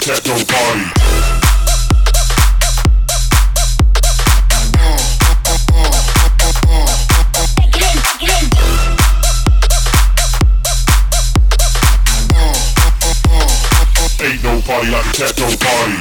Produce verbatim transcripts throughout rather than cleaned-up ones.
techno party. Ain't no party like a techno party.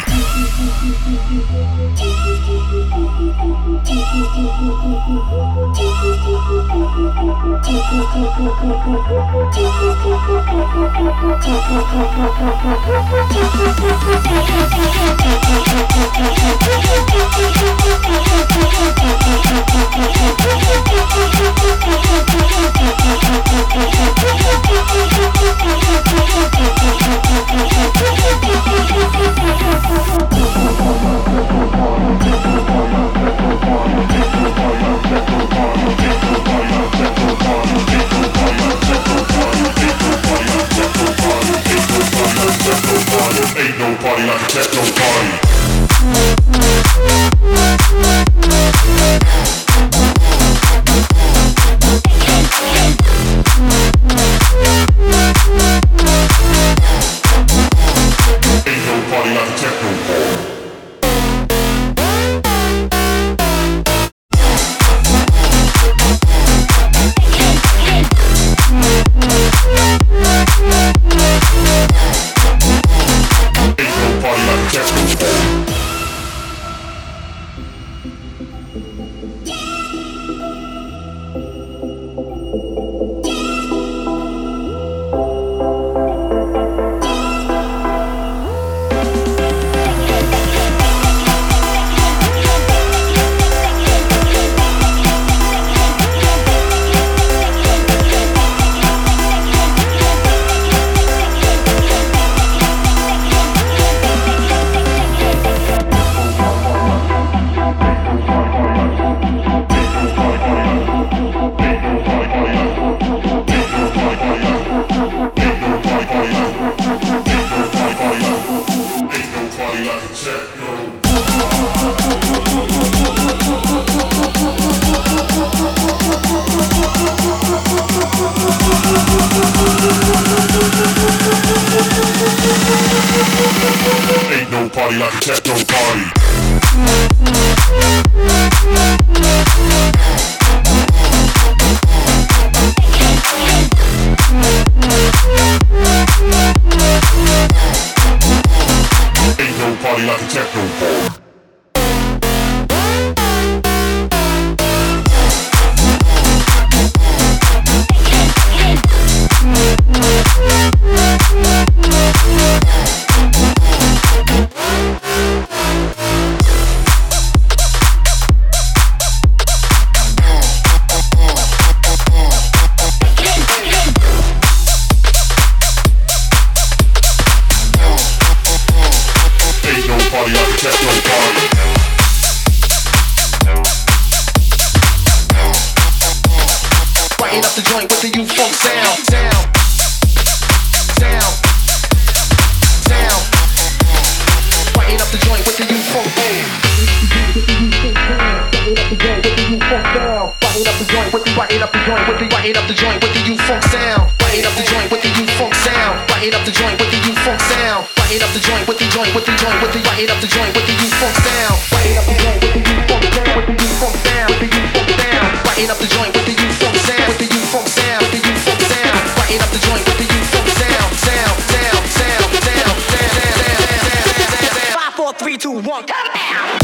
Ain't no party like a techno party. Ain't no party like a techno party. Ain't no party like a techno party. Ain't no party like a techno party. Lighten up the joint with the U-Funk sound. Lighten up the joint with the U-Funk sound. Lighten up the joint with the U-Funk sound. Lighten up the joint with the joint with the joint with the lighten up the joint with the U-Funk sound. Lighten up the joint with the U-Funk sound. With the U-Funk sound. With the U-Funk sound. Lighten up the joint with the U-Funk sound. With the U-Funk sound. With the U-Funk sound. Lighten up the joint with the U-Funk sound. Sound, sound, sound, sound, sound, sound. Five, four, three, two, one, come down.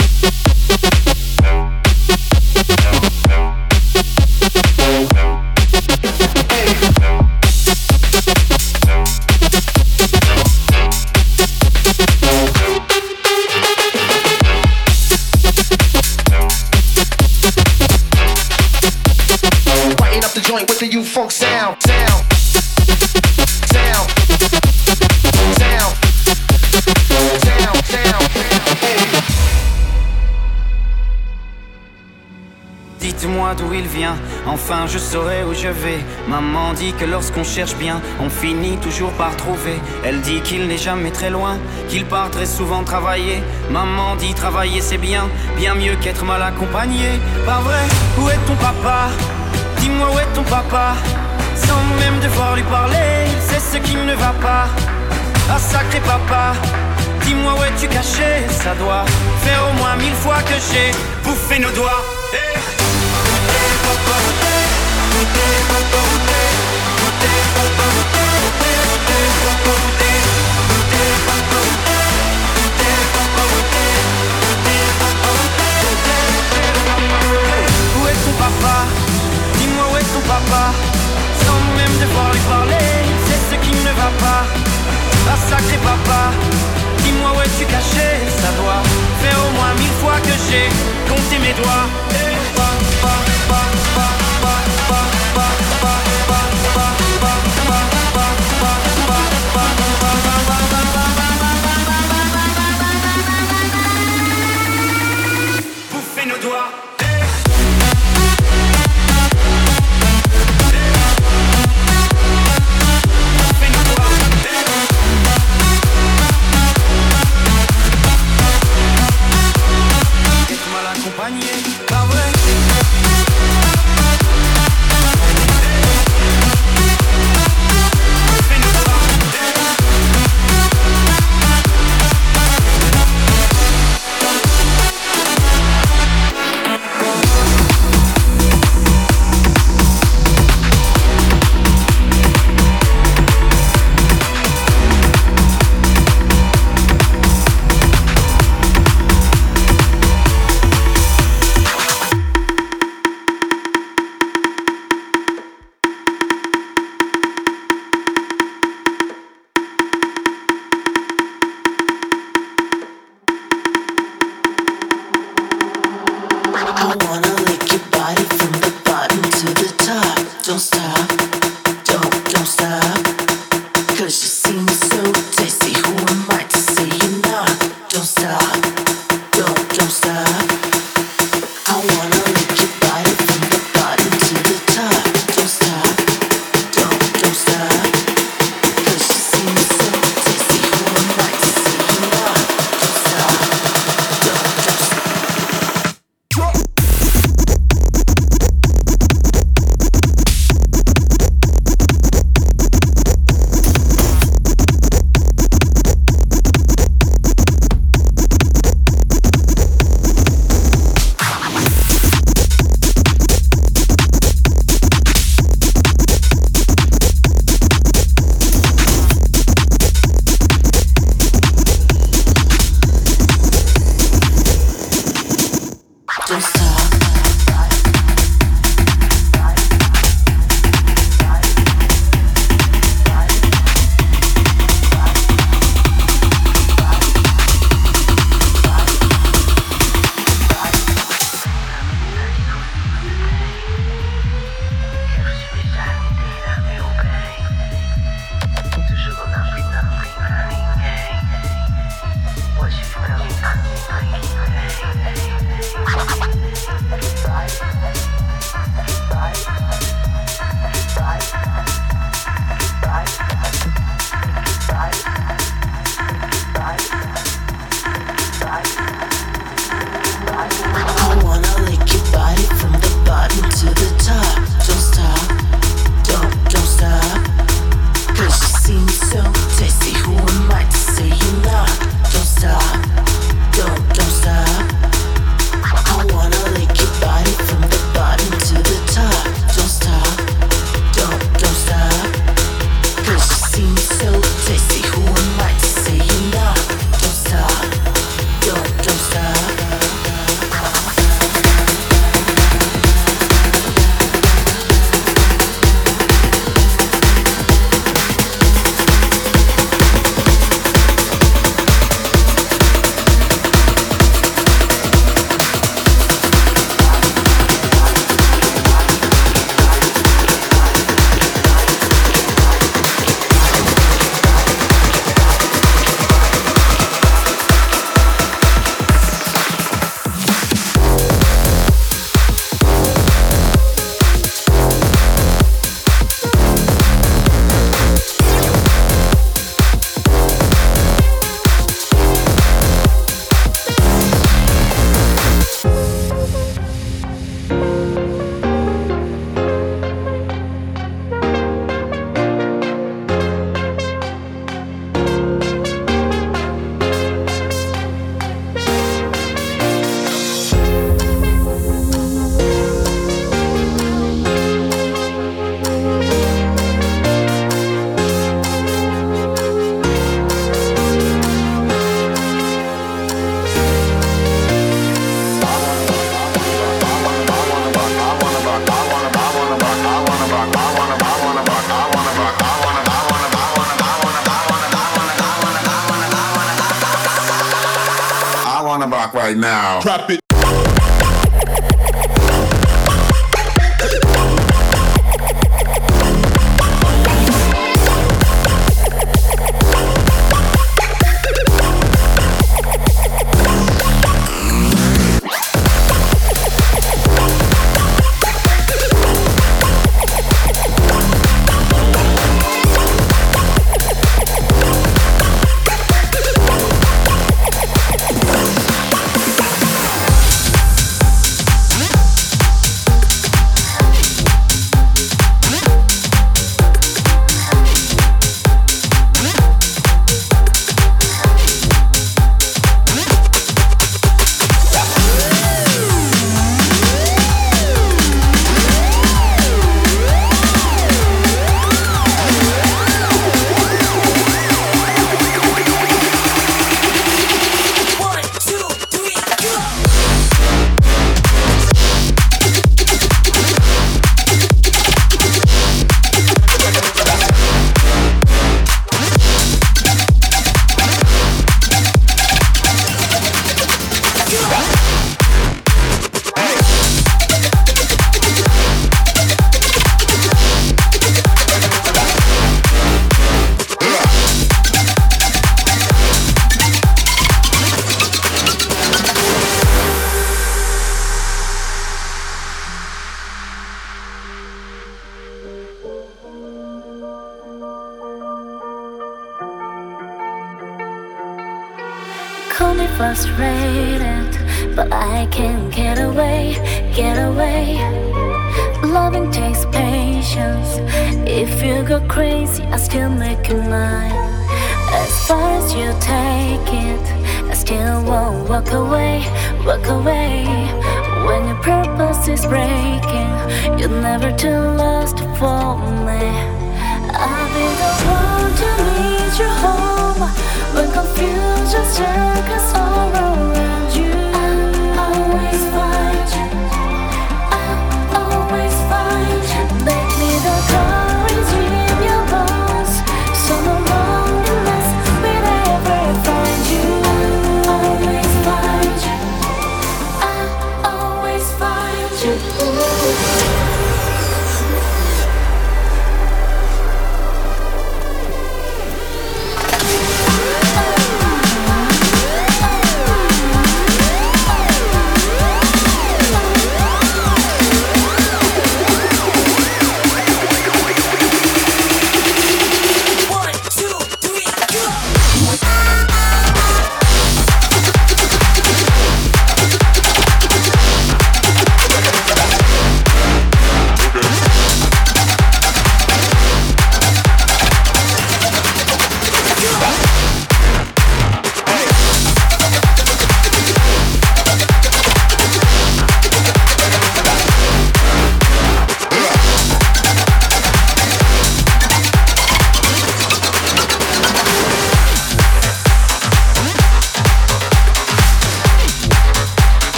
Joint with the U-Funk sound, sound, sound, sound, sound, sound, hey. Dites-moi d'où il vient, enfin je saurai où je vais. Maman dit que lorsqu'on cherche bien, on finit toujours par trouver. Elle dit qu'il n'est jamais très loin, qu'il part très souvent travailler. Maman dit travailler c'est bien, bien mieux qu'être mal accompagné. Pas vrai, où est ton papa? Dis-moi où est ton papa? Sans même devoir lui parler, c'est ce qui ne va pas. Ah sacré papa, dis-moi où es-tu caché? Ça doit faire au moins mille fois que j'ai bouffé nos doigts. Hey. Où est ton papa? Dis-moi où est ton papa? Sans même devoir lui parler, c'est ce qui ne va pas. Ah sacré papa, dis-moi où es-tu caché? Ça doit faire au moins mille fois que j'ai compté mes doigts. Bouffer nos doigts. Pas vrai. on the block right now. Drop it. Call me frustrated, but I can't get away, get away. Loving takes patience. If you go crazy, I still make you mine. As far as you take it, I still won't walk away, walk away. When your purpose is breaking, you're never too lost for me. I'll be the one to lead you home when confusion circles all around you. I'll always find you, I'll always find you. Make me the courage in your bones, so no loneliness will ever find you. I'll always find you, I'll always find you.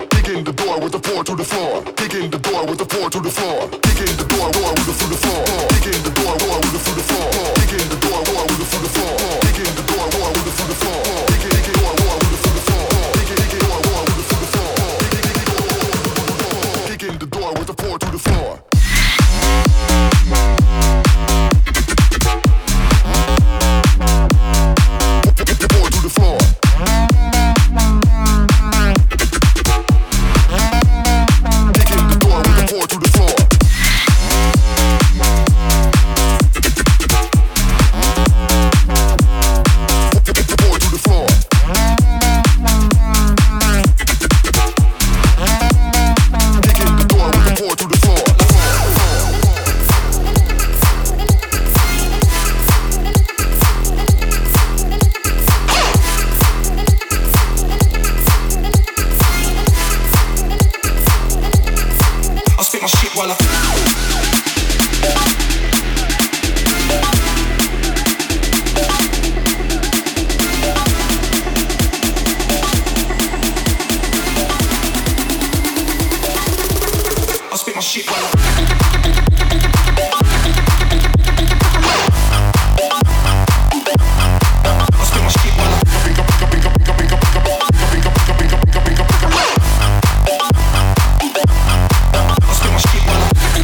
Kicking the door with the four to the floor. Kicking the door with the four to the floor. Kicking the door, door with the through the floor. Kicking the door, door with the through the floor. Kicking the door, door with the through the floor. Kicking the door, door with the through the floor. Kicking the door, door with the through the floor. Kicking the door, door with the through the floor. Kicking the door with the four to the floor. I'll spit my shit while I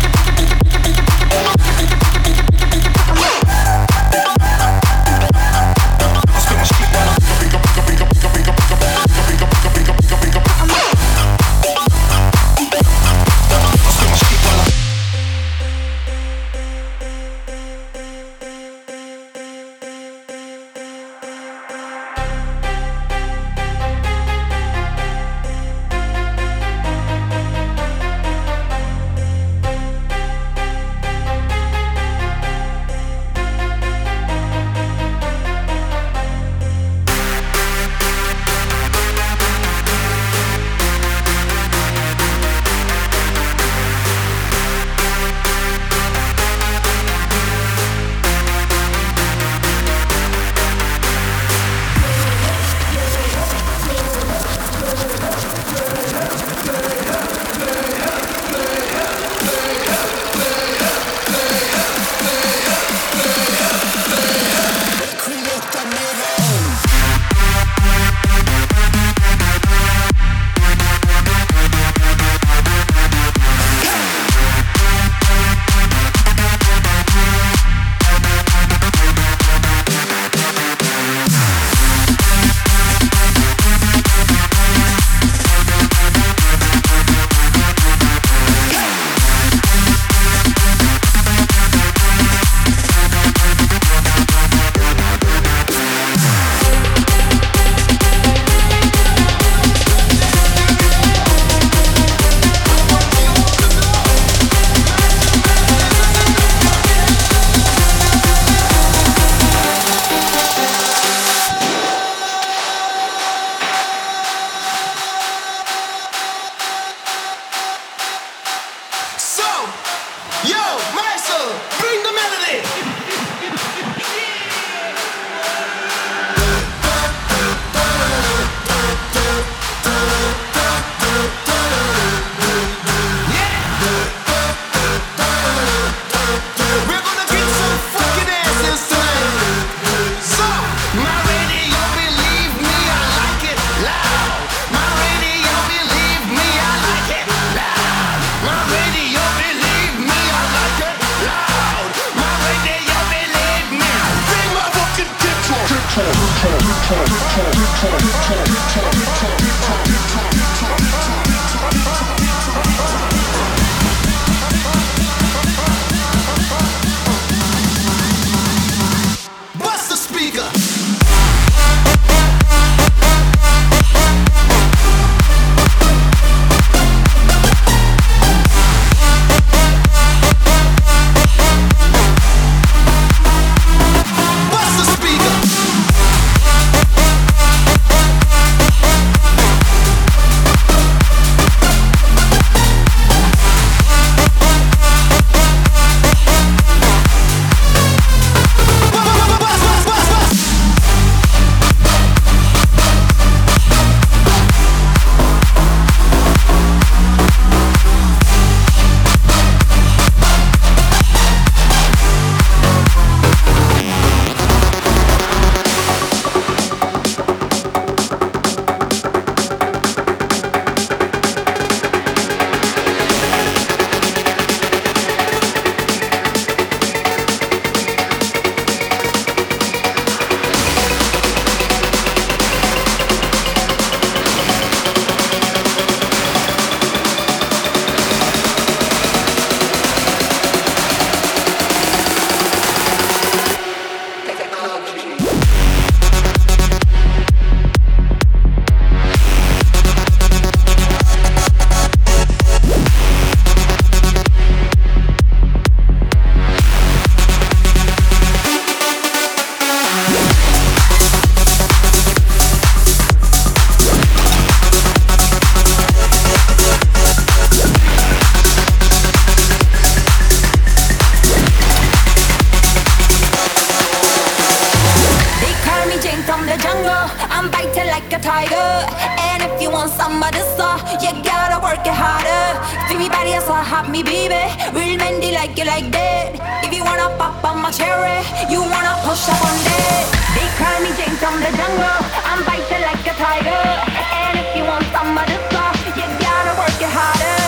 Give me body, so hot me baby. Real Mendy like you like that. If you wanna pop on my cherry, you wanna push up on that. They call me Jane from the jungle. I'm biting like a tiger. And if you want some of this stuff, you gotta work it harder.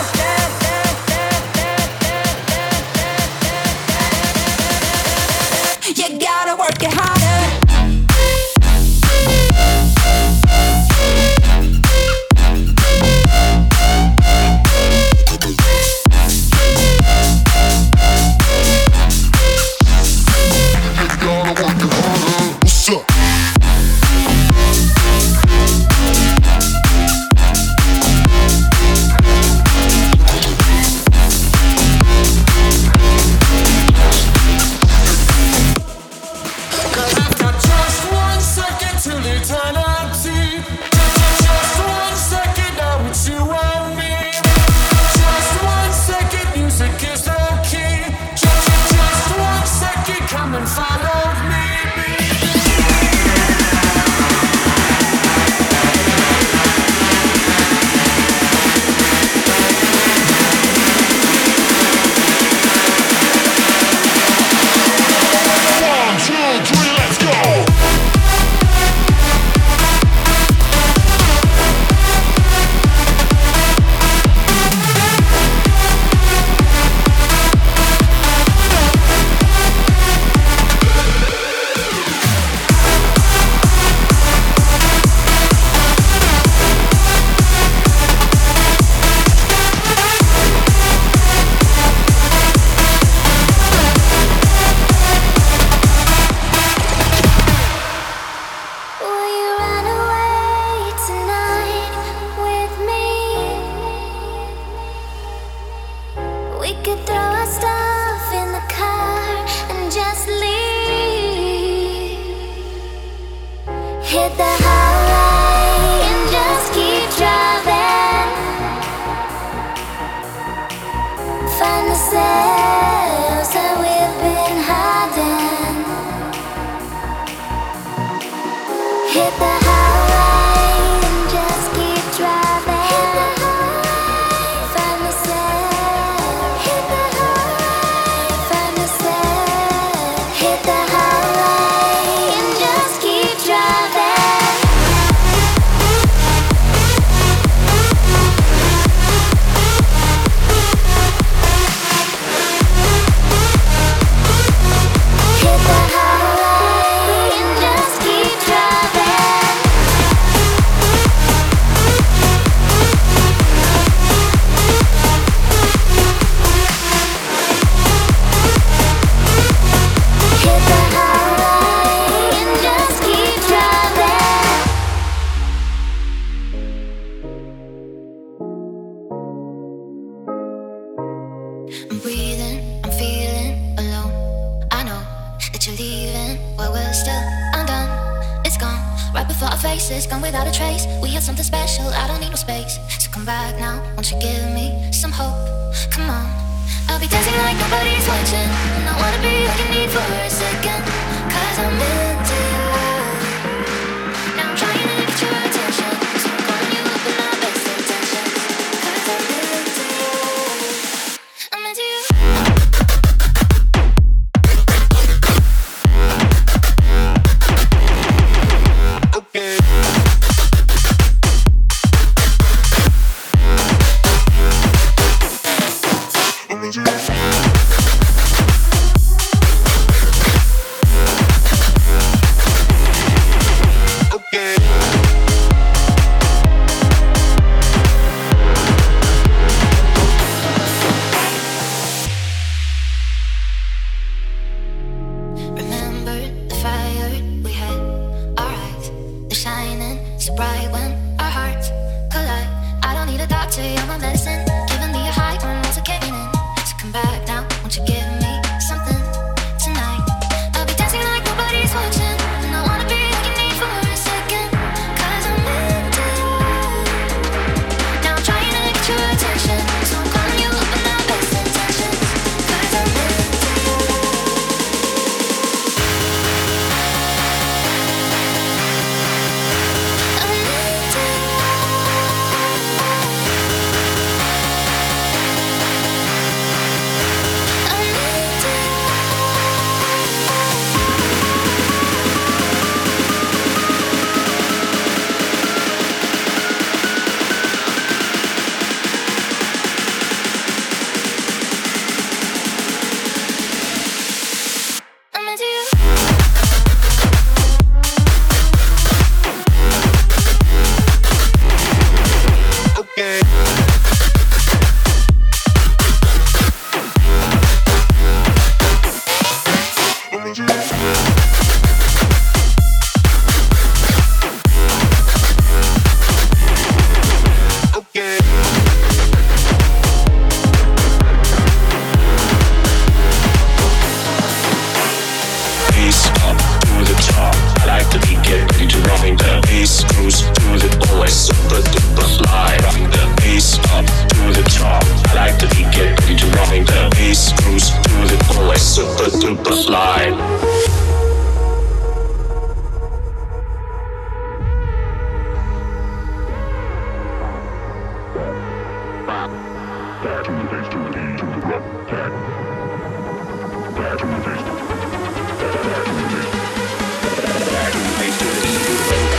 You gotta work it harder. Back to the face to the E to the rub. Back. Back to the face. Back to the face. Back to the face to the E to the rub.